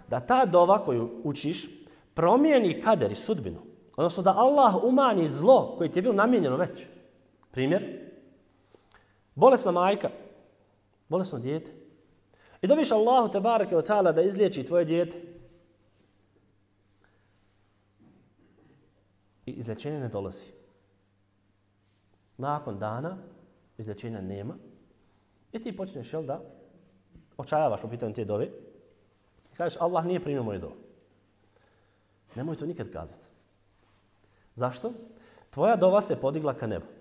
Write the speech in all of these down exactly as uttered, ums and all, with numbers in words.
da ta dova koju učiš promijeni kader i sudbinu. Odnosno da Allah umani zlo koje ti je bilo namijenjeno već. Primjer, bolesna majka, bolesno dijete. I doviš Allahu te bareke ve taala da izliječi tvoje dijete. I izlječenje ne dolazi. Nakon dana izlječenja nema. I ti počneš, jel da, očajavaš po pitanju te dove. I kažeš, Allah nije primio moju dovu. Nemoj to nikad kazati. Zašto? Tvoja dova se podigla ka nebu.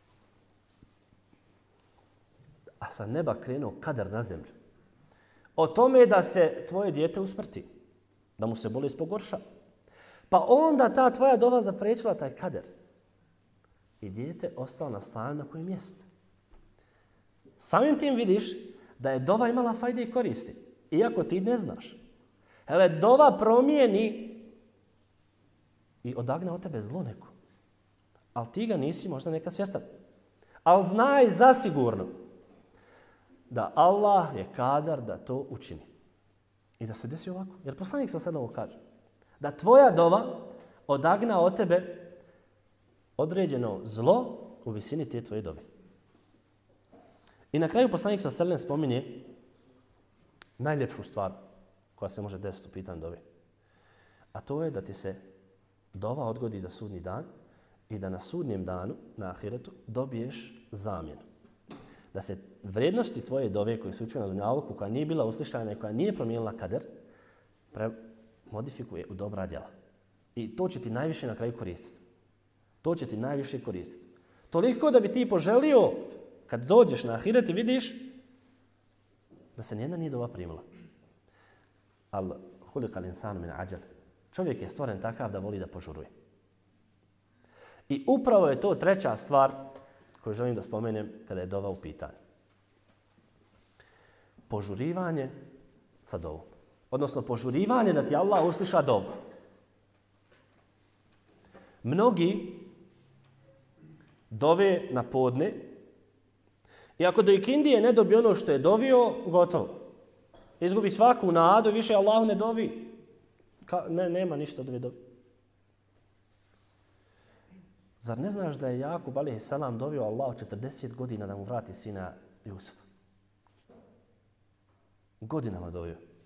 A sa neba krenuo kader na zemlju. O tome da se tvoje dijete usmrti. Da mu se bolest pogorša. Pa onda ta tvoja dova zapriječila taj kader. I dijete ostalo na stanju na kojem jeste. Samim tim vidiš da je dova imala fajde i koristi. Iako ti ne znaš. Hele, dova promijeni i odagna od tebe zlo neko. Ali ti ga nisi možda neka svjestan. Ali znaj zasigurno da Allah je kadar da to učini. I da se desi ovako. Jer poslanik sam sad ovo kaže. Da tvoja dova odagna od tebe određeno zlo u visini te tvoje dove. I na kraju poslanik sa selem spominje najljepšu stvar koja se može desiti u pitanju dove. A to je da ti se dova odgodi za sudnji dan i da na sudnjem danu, na ahiretu, dobiješ zamjenu. Da se vrijednosti tvoje dove koje su učene na dunjaluku, koja nije bila uslišana i koja nije promijenila kader, modifikuje u dobra djela. I to će ti najviše na kraju koristiti. To će ti najviše koristiti. Toliko da bi ti poželio, kad dođeš na ahiret i vidiš da se nijedna nije dova primila. Al huliqa l'insanu min ajal. Čovjek je stvoren takav da voli da požuruje. I upravo je to treća stvar koju želim da spomenem kada je dova u pitanju. Požurivanje sa dovom. Odnosno požurivanje da ti Allah usliša dovu. Mnogi dove na podne i ako do ikindije ne dobije ono što je dovio, gotovo. Izgubi svaku nadu, više Allahu ne dovi. Ka, ne, nema ništa od ove dovi. Zar ne znaš da je Jakub alejhi selam dovio Allahu četrdeset godina da mu vrati sina Jusufa? Godinama dovio.